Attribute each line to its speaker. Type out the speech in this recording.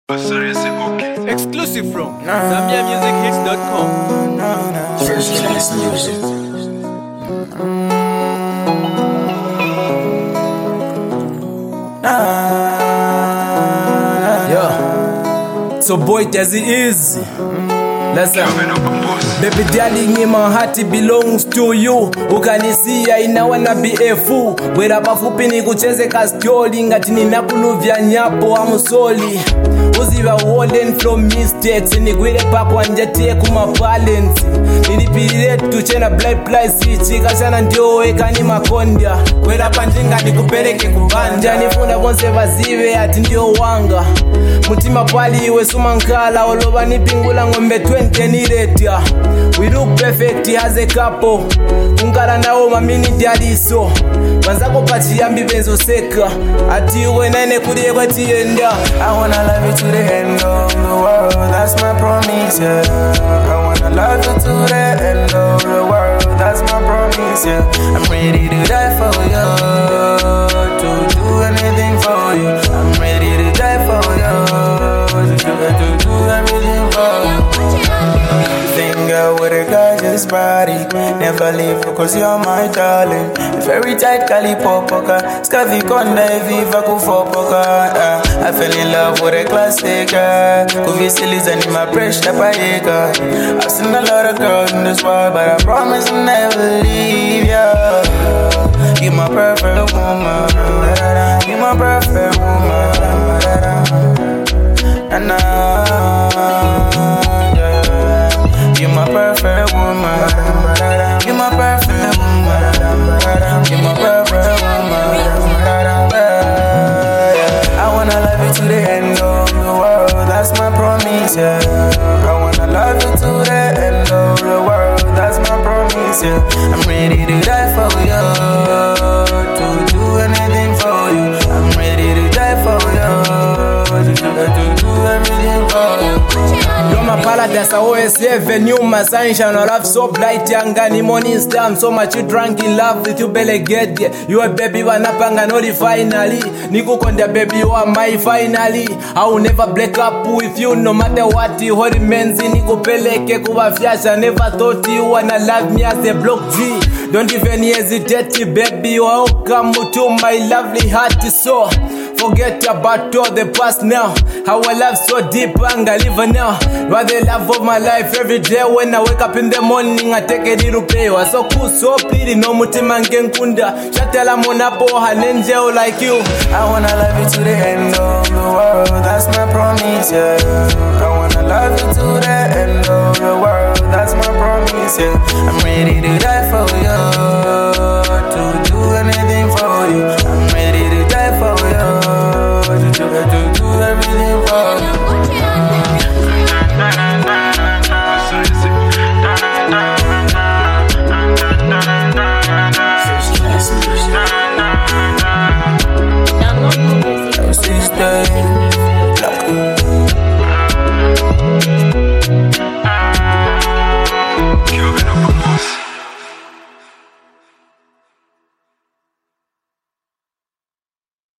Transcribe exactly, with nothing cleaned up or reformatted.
Speaker 1: Exclusive from Zambia Music Hits dot com.
Speaker 2: First class music.
Speaker 3: Yeah. So boy, as it is. Listen. Baby darling, my heart belongs to you. Ukanisia ina wanna be a fool. Wera bafupi nikucheze kastori ngati ninakuluvya nyapo amusoli. Uziva wallen from mistakes nigwire pakwa njatie kuma balance. Nilipirire tuchena blind place chikashana ndio weka ni makondia. Wera panjinga nikupeleke kubanja nifunda bonse vazive ati ndio wanga. Mutima pali iwe sumankala oloba nipingula ngombe twenty niretia. We look perfect as a couple. Unkara nao mamini dialiso. Manzako pachiyambi benzo seka. Ati uwe nene kurie kwa tienda.
Speaker 4: I wanna love you to the end of the world. That's my promise, yeah. I wanna love you to the end of the world. That's my promise, yeah. I'm ready to die for you, to do anything for you. I'm ready to die for you, to, to do everything for you. Finger with a gorgeous body. Never leave because you're my darling. Very tight Cali popoka. Scavi conda viva kufopoka. uh, I fell in love with a classic girl. Kuvisili's and my pressure payeka. I've seen a lot of girls in this world, but I promise I'll never leave ya. You're my perfect woman. You're my perfect woman. And I you're my perfect woman. You're my perfect woman. You're my perfect woman. I wanna love you to the end of the world. That's my promise, yeah. I wanna love you to the end of the world. That's my promise, yeah. I'm ready to die for you, to do anything for you. I'm ready to die for you, to, to do everything for you.
Speaker 3: You're my paradise, I always have new my sunshine. I love so bright, young and morning star. I'm so much you drunk in love with you, belly get yeah. You a baby, wanapanga nori finally. Niku konda baby, you are my finally. I will never break up with you, no matter what you hold menzi. Niku peleke kuba fiasha. Never thought you wanna love me as a block G. Don't even hesitate, baby. You are welcome to my lovely heart, so forget about all the past now. How I love so deep and I live now. You are the love of my life every day. When I wake up in the morning, I take a little pay. You are so cool, so pretty, no mutima ngenkunda. Shatela monapo hanenjeo like you.
Speaker 4: I wanna love you to the end of the world. That's my promise, yeah. I wanna love you to the end of the world. That's my promise, yeah. I'm ready to die for you,